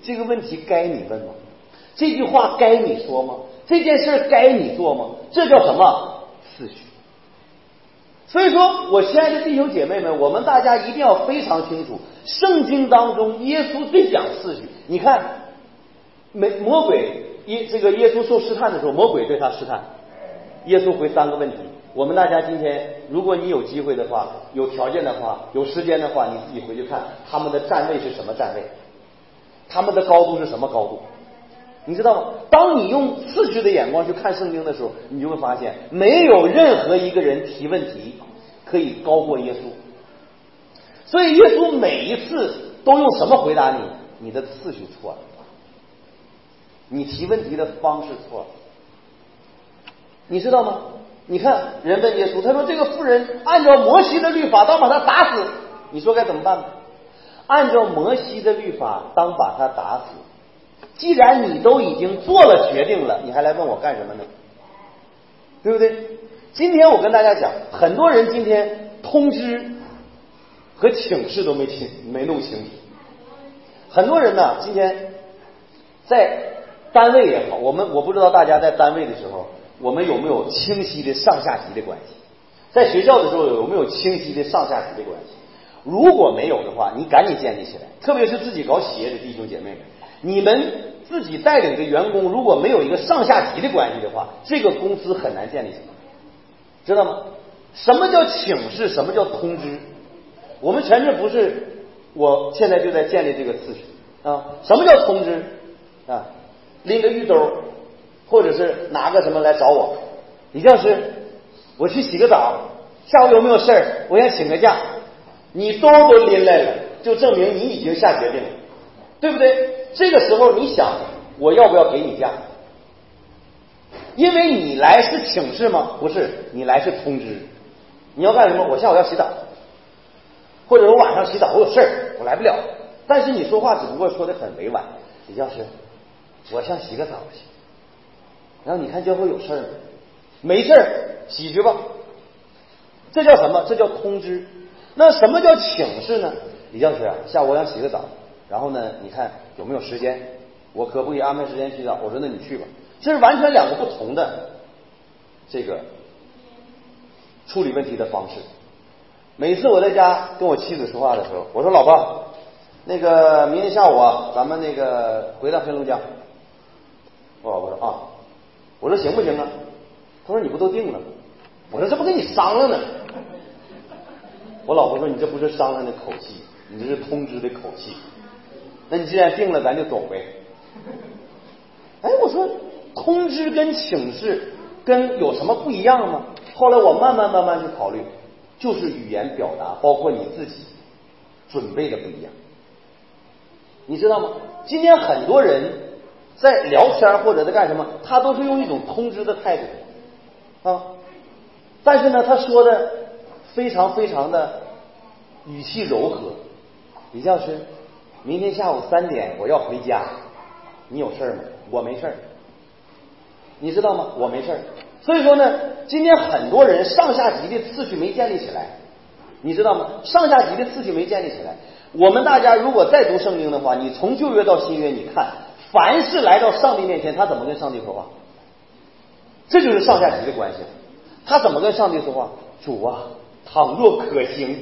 这个问题该你问吗？这句话该你说吗？这件事该你做吗？这叫什么？次序。所以说，我亲爱的弟兄姐妹们，我们大家一定要非常清楚，圣经当中耶稣最讲次序。你看，魔鬼耶稣受试探的时候，魔鬼对他试探，耶稣回3个问题。我们大家今天，如果你有机会的话，有条件的话，有时间的话，你自己回去看他们的站位是什么站位，他们的高度是什么高度，你知道吗？当你用次序的眼光去看圣经的时候，你就会发现，没有任何一个人提问题可以高过耶稣。所以耶稣每一次都用什么回答你？你的次序错了，你提问题的方式错了，你知道吗？你看人问耶稣，他说这个妇人按照摩西的律法当把他打死，你说该怎么办呢？按照摩西的律法当把他打死，既然你都已经做了决定了，你还来问我干什么呢？对不对？今天我跟大家讲，很多人今天通知和请示都没弄清楚。很多人呢，今天在单位也好，我不知道大家在单位的时候，我们有没有清晰的上下级的关系？在学校的时候有没有清晰的上下级的关系？如果没有的话，你赶紧建立起来。特别是自己搞企业的弟兄姐妹们，你们自己带领的员工如果没有一个上下级的关系的话，这个公司很难建立起来，知道吗？什么叫请示？什么叫通知？我们全镇不是，我现在就在建立这个次序啊。什么叫通知啊？拎个玉兜，或者是拿个什么来找我，李教师，我去洗个澡，下午有没有事儿？我想请个假。你兜都拎来了，就证明你已经下决定了，对不对？这个时候你想，我要不要给你假？因为你来是请示吗？不是，你来是通知。你要干什么？我下午要洗澡，或者我晚上洗澡，我有事儿，我来不了。但是你说话只不过说的很委婉，李教师，我想洗个澡去。然后你看教会有事儿吗？没事儿，洗去吧。这叫什么？这叫通知。那什么叫请示呢？李教师啊，下午我想洗个澡，然后呢，你看有没有时间？我可不可以安排时间洗澡？我说那你去吧。这是完全两个不同的这个处理问题的方式。每次我在家跟我妻子说话的时候，我说老婆，那个明天下午啊，咱们那个回到黑龙江。我老婆说啊，我说行不行啊？她说你不都定了吗？我说这不跟你商量呢。我老婆说你这不是商量的口气，你这是通知的口气。那你既然定了，咱就走呗。哎，我说通知跟请示跟有什么不一样吗？后来我慢慢去考虑，就是语言表达，包括你自己准备的不一样。你知道吗？今天很多人在聊天或者在干什么，他都是用一种通知的态度啊，但是呢，他说的非常的语气柔和。李教师，明天下午3点我要回家，你有事吗？我没事。你知道吗？我没事。所以说呢，今天很多人上下级的次序没建立起来，你知道吗？上下级的次序没建立起来。我们大家如果再读圣经的话，你从旧约到新约，你看凡是来到上帝面前，他怎么跟上帝说话？这就是上下级的关系。他怎么跟上帝说话？主啊，倘若可行，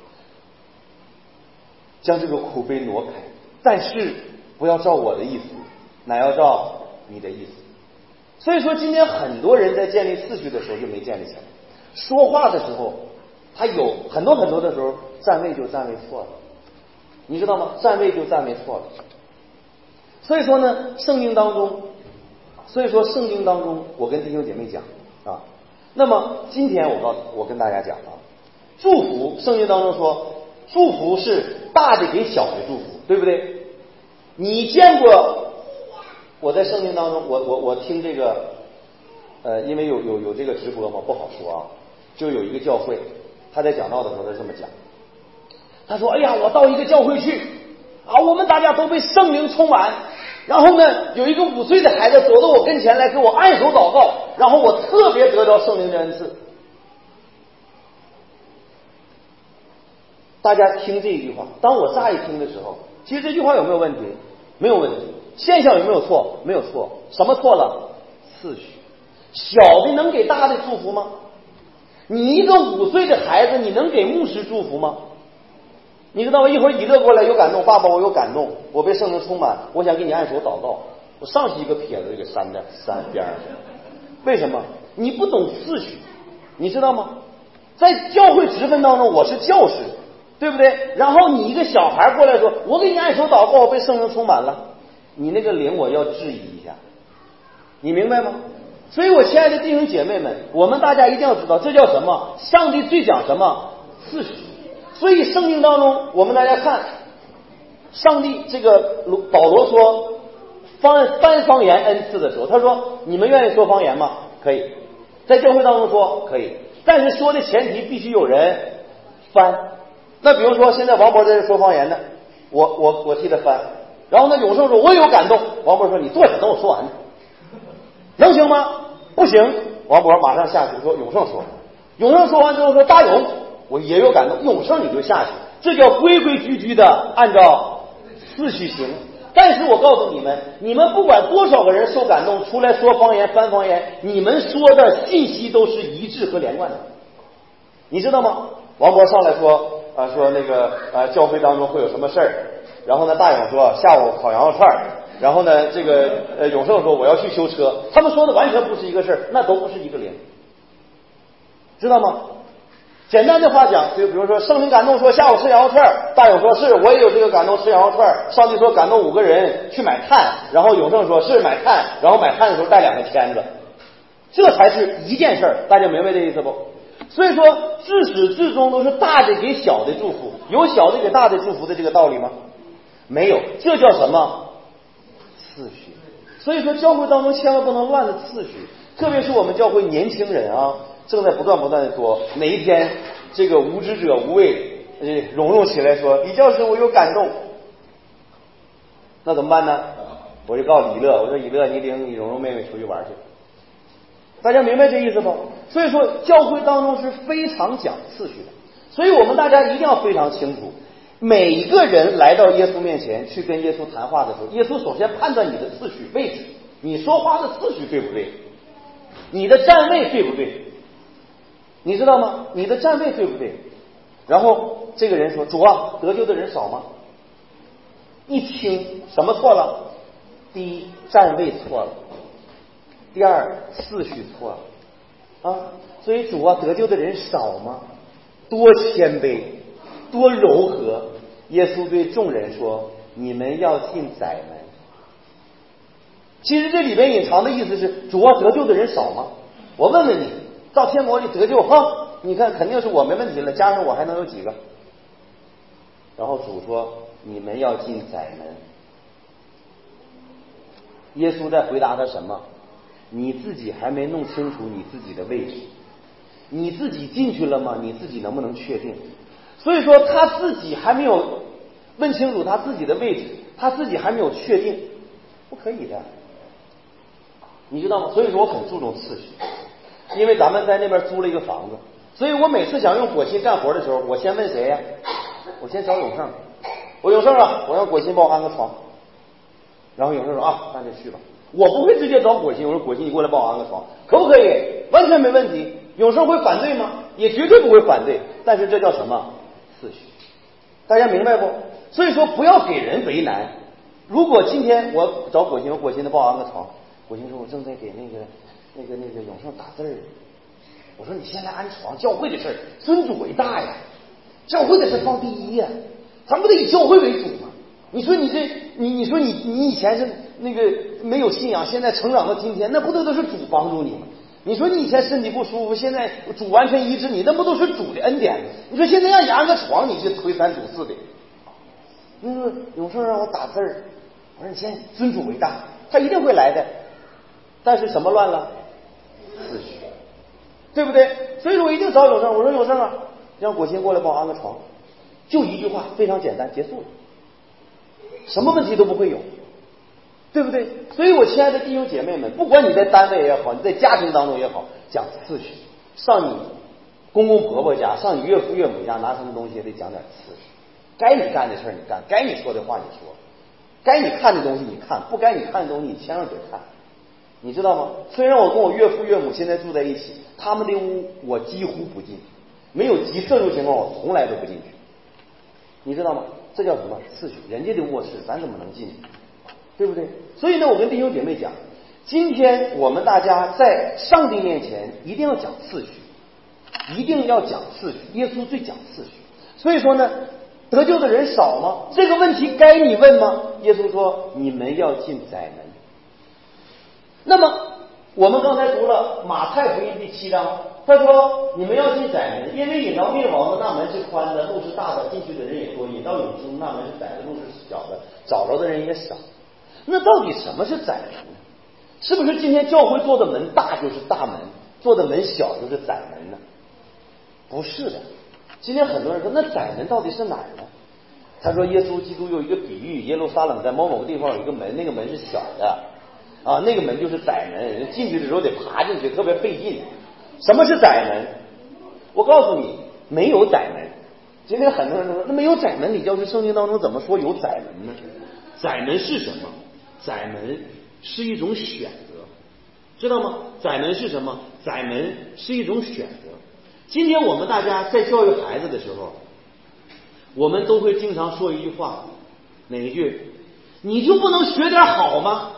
将这个苦杯挪开，但是不要照我的意思，乃要照你的意思。所以说今天很多人在建立次序的时候就没建立起来，说话的时候他有很多的时候站位就站位错了，你知道吗？站位就站位错了。所以说呢，圣经当中我跟弟兄姐妹讲啊，那么今天我跟大家讲啊，祝福圣经当中说祝福是大的给小的祝福，对不对？你见过我在圣经当中我听这个因为有这个直播嘛，不好说啊，就有一个教会他在讲道的时候他这么讲，他说哎呀，我到一个教会去啊，我们大家都被圣灵充满，然后呢有一个5岁的孩子走到我跟前来给我按手祷告，然后我特别得到圣灵的恩赐。大家听这一句话，当我乍一听的时候，其实这句话有没有问题？ 没有问题。现象有没有错？没有错。什么错了？次序。小的能给大的祝福吗？你一个5岁的孩子，你能给牧师祝福吗？你知道吗？一会儿以乐过来有感动，爸爸我有感动，我被圣灵充满，我想给你按手祷告，我上去一个撇子就给删边上。为什么？你不懂次序，你知道吗？在教会职分当中，我是教师，对不对？然后你一个小孩过来说，我给你按手祷告，我被圣灵充满了，你那个灵我要质疑一下，你明白吗？所以我亲爱的弟兄姐妹们，我们大家一定要知道，这叫什么？上帝最讲什么？次序。所以圣经当中，我们大家看，上帝这个保罗说翻方言恩赐的时候，他说你们愿意说方言吗？可以，在教会当中说可以，但是说的前提必须有人翻。那比如说现在王博在这说方言呢，我替他翻，然后呢永胜说我有感动，王博说你坐下等我说完，能行吗？不行，王博马上下去说永胜说，永胜说完之后说大勇我也有感动，永胜你就下去，这叫规规矩矩的按照次序行。但是我告诉你们，你们不管多少个人受感动出来说方言翻方言，你们说的信息都是一致和连贯的，你知道吗？王博上来说说那个教会当中会有什么事儿，然后呢大勇说下午烤羊肉串，然后呢这个永胜说我要去修车，他们说的完全不是一个事儿，那都不是一个灵，知道吗？简单的话讲，就比如说圣灵感动说下午吃羊肉串，大勇说是我也有这个感动吃羊肉串，上帝说感动5个人去买炭，然后永胜说是买炭，然后买炭的时候带2个签子，这才是一件事儿，大家明白这意思不？所以说自始至终都是大的给小的祝福，有小的给大的祝福的这个道理吗？没有，这叫什么？次序。所以说教会当中千万不能乱了次序，特别是我们教会年轻人啊，正在不断的说，哪一天这个无知者无畏融起来说李教师我有感动，那怎么办呢？我就告诉以乐，我说以乐你领你蓉妹妹出去玩去，大家明白这意思不？所以说教会当中是非常讲次序的，所以我们大家一定要非常清楚，每一个人来到耶稣面前去跟耶稣谈话的时候，耶稣首先判断你的次序位置，你说话的次序对不对，你的站位对不对，你知道吗？你的站位对不对？然后这个人说主啊，得救的人少吗？一听什么错了？第一，站位错了，第二，次序错了啊！所以主啊，得救的人少吗？多谦卑，多柔和。耶稣对众人说：“你们要进窄门。”其实这里边隐藏的意思是：主啊，得救的人少吗？我问问你，到天国里得救哈？你看肯定是我没问题了，加上我还能有几个？然后主说：“你们要进窄门。”耶稣在回答他什么？你自己还没弄清楚你自己的位置，你自己进去了吗？你自己能不能确定？所以说他自己还没有问清楚他自己的位置，他自己还没有确定，不可以的，你知道吗？所以说我很注重次序，因为咱们在那边租了一个房子，所以我每次想用果心干活的时候，我先问谁呀？我先找永胜，我永胜啊，我让果心帮我安个床。然后永胜说啊，那就去吧。我不会直接找果心，我说果心你过来帮我安个床，可不可以？完全没问题。永胜会反对吗？也绝对不会反对。但是这叫什么？次序。大家明白不？所以说不要给人为难。如果今天我找果心，果心的帮我安个床，果心说我正在给那个永胜打字儿。我说你先来安床，教会的事儿尊主为大呀，教会的事放第一呀，咱不得以教会为主吗？你说你这你说你以前是那个没有信仰，现在成长到今天，那不都是主帮助你吗？你说你以前身体不舒服，现在主完全医治你，那不都是主的恩典吗？你说现在让你安个床，你就推三阻四的。那个永胜让我打字儿，我说你先尊主为大，他一定会来的。但是什么乱了？次序，对不对？所以说我一定找永胜，我说永胜啊，让果心过来帮我安个床，就一句话，非常简单，结束了。什么问题都不会有，对不对？所以我亲爱的弟兄姐妹们，不管你在单位也好，你在家庭当中也好，讲次序。上你公公婆婆家，上你岳父岳母家拿什么东西也得讲点次序。该你干的事儿你干，该你说的话你说， 该你看的东西你看，不该你看的东西你千万别看，你知道吗？虽然我跟我岳父岳母现在住在一起，他们的屋我几乎不进，没有极特殊情况我从来都不进去，你知道吗？这叫什么次序？人家的卧室咱怎么能进去，对不对？所以呢，我跟弟兄姐妹讲，今天我们大家在上帝面前一定要讲次序，一定要讲次序，耶稣最讲次序。所以说呢，得救的人少吗？这个问题该你问吗？耶稣说你们要进窄门。那么我们刚才读了马太福音第7章，他说你们要进窄门，因为引到灭亡的那门是宽的，路是大的，进去的人也多；引到永生那门是窄的，路是小的，找着的人也少。那到底什么是窄门呢？是不是今天教会做的门大就是大门，做的门小就是窄门呢？不是的。今天很多人说那窄门到底是哪儿呢？他说耶稣基督有一个比喻，耶路撒冷在某个地方有一个门，那个门是小的啊，那个门就是窄门，进去的时候得爬进去，特别费劲。什么是窄门？我告诉你，没有窄门。今天很多人说那没有窄门，你教是圣经当中怎么说有窄门呢？窄门是什么？窄门是一种选择，知道吗？窄门是什么？窄门是一种选择。今天我们大家在教育孩子的时候，我们都会经常说一句话，哪一句？你就不能学点好吗？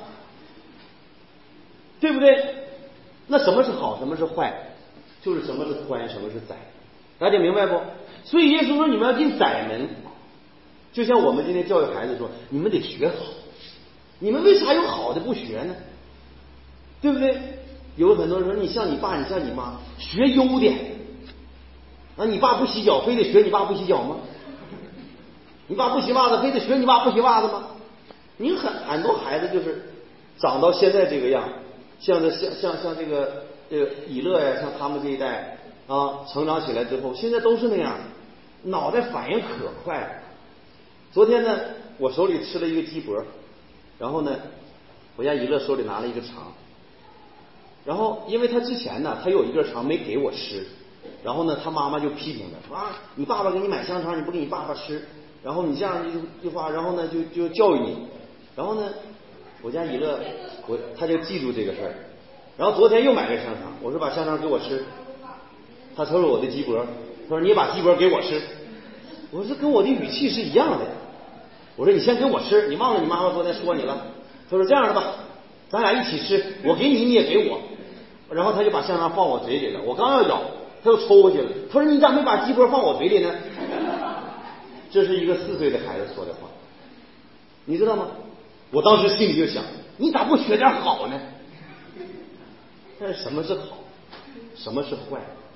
对不对？那什么是好，什么是坏？就是什么是宽，什么是窄，大家明白不？所以耶稣说你们要进窄门，就像我们今天教育孩子说，你们得学好。你们为啥有好的不学呢？对不对？有很多人说你像你爸，你像你妈，学优点。啊，你爸不洗脚，非得学你爸不洗脚吗？你爸不洗袜子，非得学你爸不洗袜子吗？你很多孩子就是长到现在这个样，像这个以乐呀，像他们这一代啊，成长起来之后，现在都是那样，脑袋反应可快了。昨天呢，我手里吃了一个鸡脖，然后呢，我家以乐手里拿了一个肠，然后因为他之前呢，他有一根肠没给我吃。然后呢，他妈妈就批评他，说啊，你爸爸给你买香肠，你不给你爸爸吃，然后你这样一句话，然后呢就教育你。然后呢，我家以乐，他就记住这个事儿。然后昨天又买个香肠，我说把香肠给我吃，他瞅瞅我的鸡脖，他说你把鸡脖给我吃。我说跟我的语气是一样的。我说你先给我吃，你忘了你妈妈昨天说你了？他说这样的吧，咱俩一起吃，我给你，你也给我。然后他就把香肠放我嘴里了，我刚要咬。他又抽过去了，他说你咋没把鸡脖放我嘴里呢？这是一个4岁的孩子说的话，你知道吗？我当时心里就想，你咋不学点好呢？但是什么是好，什么是坏？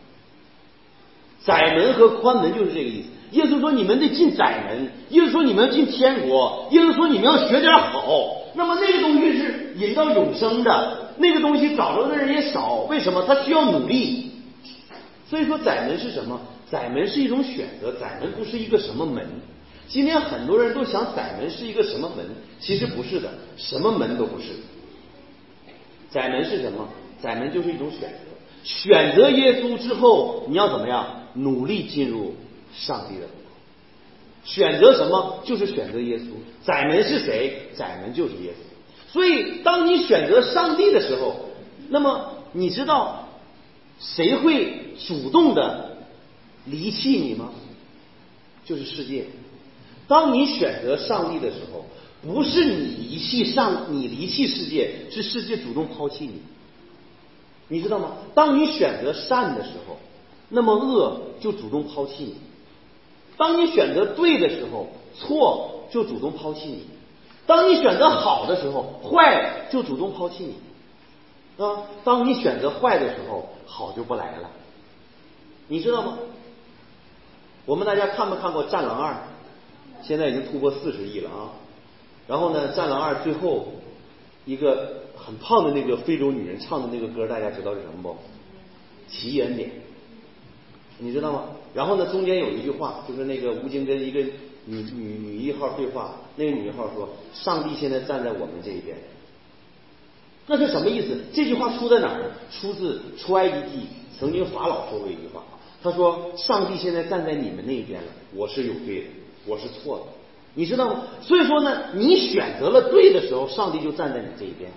窄门和宽门就是这个意思。耶稣说你们得进窄门，耶稣说你们要进天国，耶稣说你们要学点好。那么那个东西是引到永生的，那个东西找着的人也少，为什么？他需要努力。所以说窄门是什么？窄门是一种选择，窄门不是一个什么门。今天很多人都想窄门是一个什么门，其实不是的，什么门都不是。窄门是什么？窄门就是一种选择，选择耶稣之后，你要怎么样？努力进入上帝的国。选择什么？就是选择耶稣。窄门是谁？窄门就是耶稣。所以当你选择上帝的时候，那么你知道谁会主动的离弃你吗？就是世界。当你选择上帝的时候，不是你离弃世界，是世界主动抛弃你。你知道吗？当你选择善的时候，那么恶就主动抛弃你；当你选择对的时候，错就主动抛弃你；当你选择好的时候，坏就主动抛弃你。当你选择坏的时候，好就不来了，你知道吗？我们大家看没看过《战狼2》？现在已经突破40亿了啊！然后呢，《战狼2》最后一个很胖的那个非洲女人唱的那个歌，大家知道是什么不？奇异恩典，你知道吗？然后呢，中间有一句话，就是那个吴京跟一个女1号对话，那个女1号说：“上帝现在站在我们这一边。”那是什么意思？这句话出在哪儿呢？出自出埃及记，曾经法老说过一句话，他说：“上帝现在站在你们那一边了，我是有对的，我是错的。” 你知道吗？所以说呢，你选择了对的时候，上帝就站在你这一边。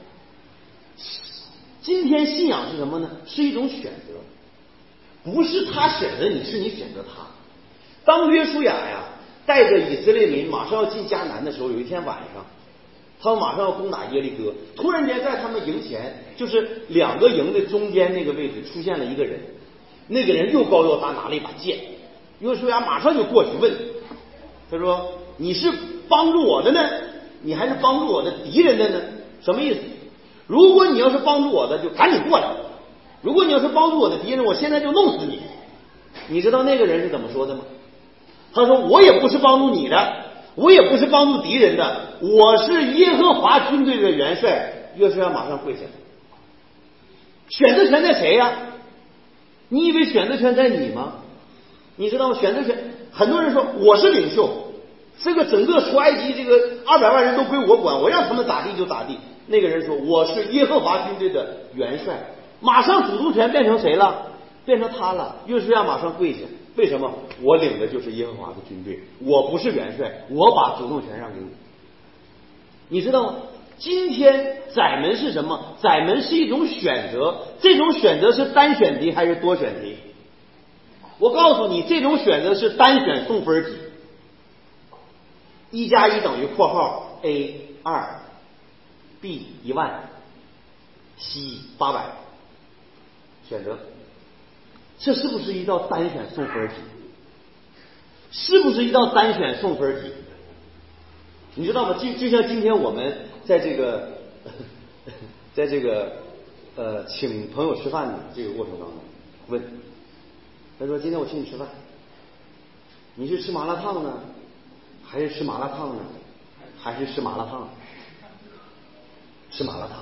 今天信仰是什么呢？是一种选择，不是他选择你，是你选择他。当约书亚呀带着以色列民马上要进迦南的时候，有一天晚上，他们马上要攻打耶利哥，突然间在他们营前，就是两个营的中间那个位置出现了一个人，那个人又高又大，拿了一把剑。约书亚马上就过去问他说：“你是帮助我的呢，你还是帮助我的敌人的呢？什么意思？如果你要是帮助我的，就赶紧过来；如果你要是帮助我的敌人，我现在就弄死你。”你知道那个人是怎么说的吗？他说：“我也不是帮助你的，我也不是帮助敌人的，我是耶和华军队的元帅。”约书亚马上跪下了。选择权在谁呀？你以为选择权在你吗？你知道吗？选择权，很多人说我是领袖，这个整个出埃及这个200万人都归我管，我让他们咋地就咋地。那个人说我是耶和华军队的元帅，马上主动权变成谁了？变成他了。约书亚马上跪下，为什么？我领的就是耶和华的军队，我不是元帅，我把主动权让给你。你知道吗？今天窄门是什么？窄门是一种选择，这种选择是单选题还是多选题？我告诉你，这种选择是单选送分题。1+1等于括号 A 2 B 10000 C 800，选择，这是不是一道单选送分题？是不是一道单选送分题？你知道吗？就像今天我们在这个请朋友吃饭的这个过程当中，问他说：“今天我请你吃饭，你是吃麻辣烫呢，还是吃麻辣烫呢，还是吃麻辣烫？吃麻辣烫。”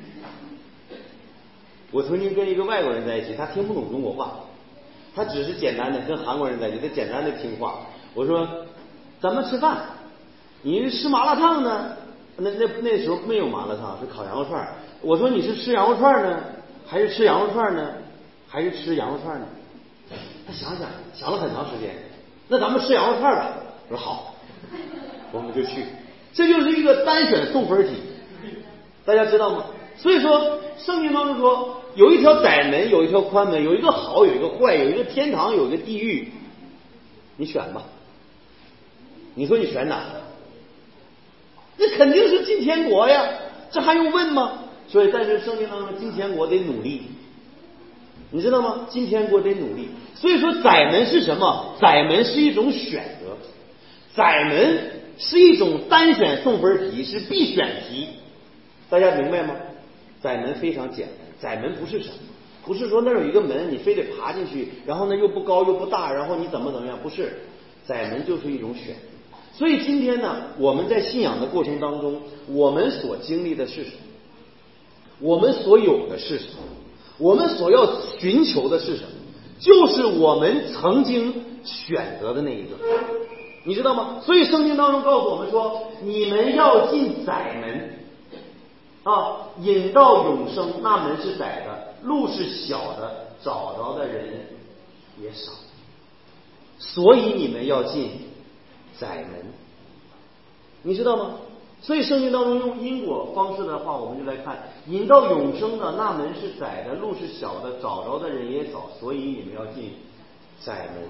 我曾经跟一个外国人在一起，他听不懂中国话，他只是简单的跟韩国人在一起，他简单的听话。我说：“咱们吃饭，你是吃麻辣烫呢？那时候没有麻辣烫，是烤羊肉串。我说你是吃羊肉串呢，还是吃羊肉串呢，还是吃羊肉串呢？”他想了很长时间，那咱们吃羊肉串吧。我说好，我们就去。这就是一个单选送分题，大家知道吗？所以说圣经当中说，有一条窄门，有一条宽门，有一个好，有一个坏，有一个天堂，有一个地狱，你选吧。你说你选哪个？那肯定是进天国呀，这还用问吗？所以但是圣经当中进天国得努力，你知道吗？进天国得努力。所以说窄门是什么？窄门是一种选择，窄门是一种单选送分题，是必选题，大家明白吗？窄门非常简单，窄门不是什么，不是说那有一个门你非得爬进去，然后呢又不高又不大，然后你怎么样，不是，窄门就是一种选择。所以今天呢，我们在信仰的过程当中，我们所经历的是什么？我们所有的是什么？我们所要寻求的是什么？就是我们曾经选择的那一个，你知道吗？所以圣经当中告诉我们说，你们要进窄门啊，引到永生，那门是窄的，路是小的，找着的人也少，所以你们要进窄门，你知道吗？所以圣经当中用因果方式的话，我们就来看，引到永生的那门是窄的，路是小的，找着的人也少，所以你们要进窄门。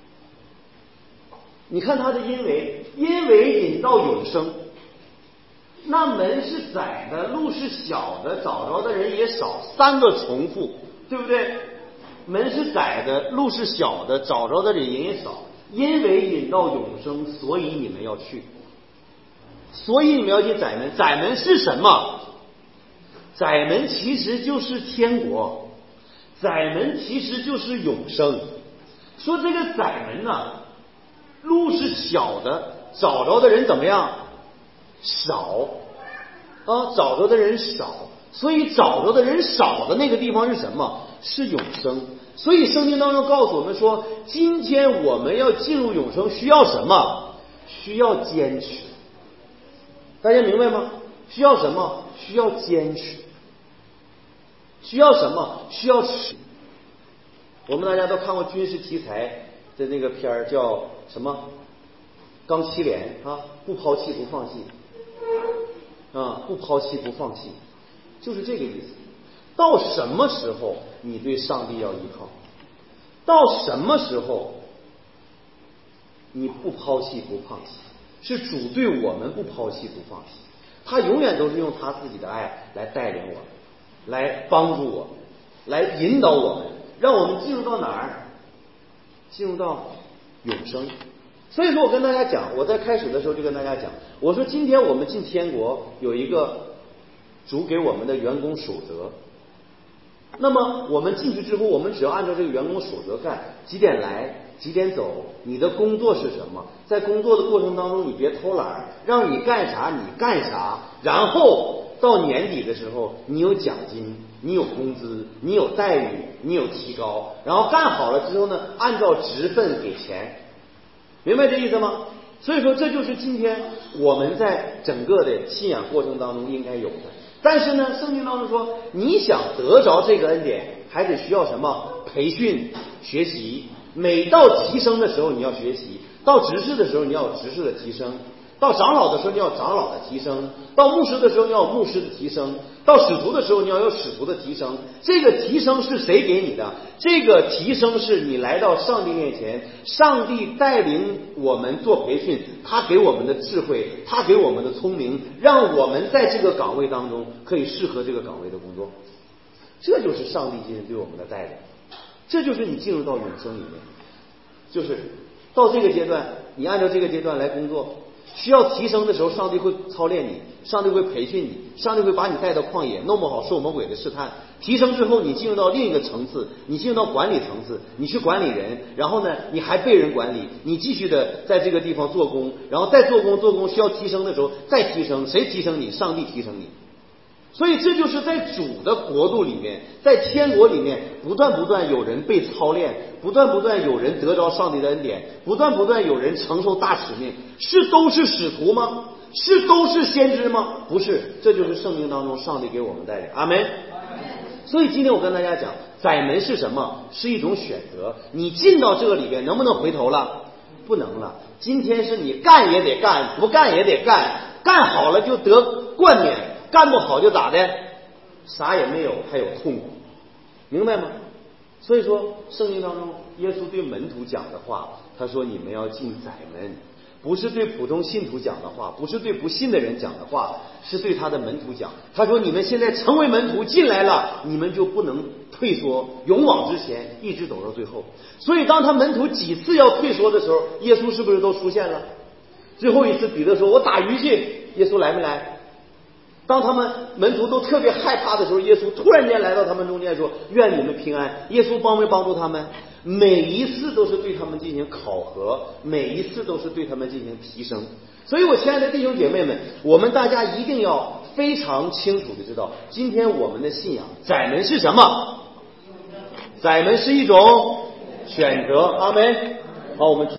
你看他的因为引到永生，那门是窄的，路是小的，找着的人也少，三个重复，对不对？门是窄的，路是小的，找着的人也少，因为引到永生，所以你们要去。所以你们要进窄门。窄门是什么？窄门其实就是天国，窄门其实就是永生。说这个窄门呢，路是小的，找着的人怎么样？少啊，找着的人少，所以找着的人少的那个地方是什么？是永生。所以圣经当中告诉我们说，今天我们要进入永生需要什么？需要坚持。大家明白吗？需要什么？需要坚持。需要什么？需要持。我们大家都看过军事题材的那个片儿，叫什么？ 刚七连啊，不抛弃不放弃啊，不抛弃不放弃，就是这个意思。到什么时候你对上帝要依靠？到什么时候你不抛弃不放弃？是主对我们不抛弃不放弃，他永远都是用他自己的爱来带领我们，来帮助我们，来引导我们，让我们进入到哪儿？进入到永生。所以说我跟大家讲，我在开始的时候就跟大家讲，我说今天我们进天国有一个主给我们的员工守则，那么我们进去之后，我们只要按照这个员工守则干，几点来几点走，你的工作是什么，在工作的过程当中你别偷懒，让你干啥你干啥，然后到年底的时候你有奖金，你有工资，你有待遇，你有提高，然后干好了之后呢，按照职分给钱，明白这意思吗？所以说这就是今天我们在整个的信仰过程当中应该有的。但是呢，圣经当中说，你想得着这个恩典，还得需要什么？培训、学习。每到提升的时候你要学习，到执事的时候你要有执事的提升，到长老的时候你要有长老的提升，到牧师的时候你要有牧师的提升，到使徒的时候你要有使徒的提升。这个提升是谁给你的？这个提升是你来到上帝面前，上帝带领我们做培训，他给我们的智慧，他给我们的聪明，让我们在这个岗位当中可以适合这个岗位的工作。这就是上帝今天对我们的带领，这就是你进入到永生里面，就是到这个阶段，你按照这个阶段来工作，需要提升的时候，上帝会操练你，上帝会培训你，上帝会把你带到旷野，弄不好受魔鬼的试探。提升之后，你进入到另一个层次，你进入到管理层次，你去管理人，然后呢，你还被人管理，你继续的在这个地方做工，然后再做工需要提升的时候再提升，谁提升你？上帝提升你。所以这就是在主的国度里面，在天国里面，不断有人被操练，不断有人得着上帝的恩典，不断有人承受大使命。都是使徒吗？都是先知吗？不是，这就是圣经当中上帝给我们带领。阿们。所以今天我跟大家讲，窄门是什么？是一种选择。你进到这个里边，能不能回头了？不能了。今天是你干也得干，不干也得干，干好了就得冠冕，干不好就咋的？啥也没有，还有痛苦，明白吗？所以说圣经当中耶稣对门徒讲的话，他说你们要进窄门，不是对普通信徒讲的话，不是对不信的人讲的话，是对他的门徒讲。他说你们现在成为门徒进来了，你们就不能退缩，勇往直前，一直走到最后。所以当他门徒几次要退缩的时候，耶稣是不是都出现了？最后一次彼得说我打鱼去，耶稣来没来？当他们门徒都特别害怕的时候，耶稣突然间来到他们中间说愿你们平安。耶稣帮没帮助他们？每一次都是对他们进行考核，每一次都是对他们进行提升。所以我亲爱的弟兄姐妹们，我们大家一定要非常清楚的知道，今天我们的信仰窄门是什么？窄门是一种选择。阿们。好，我们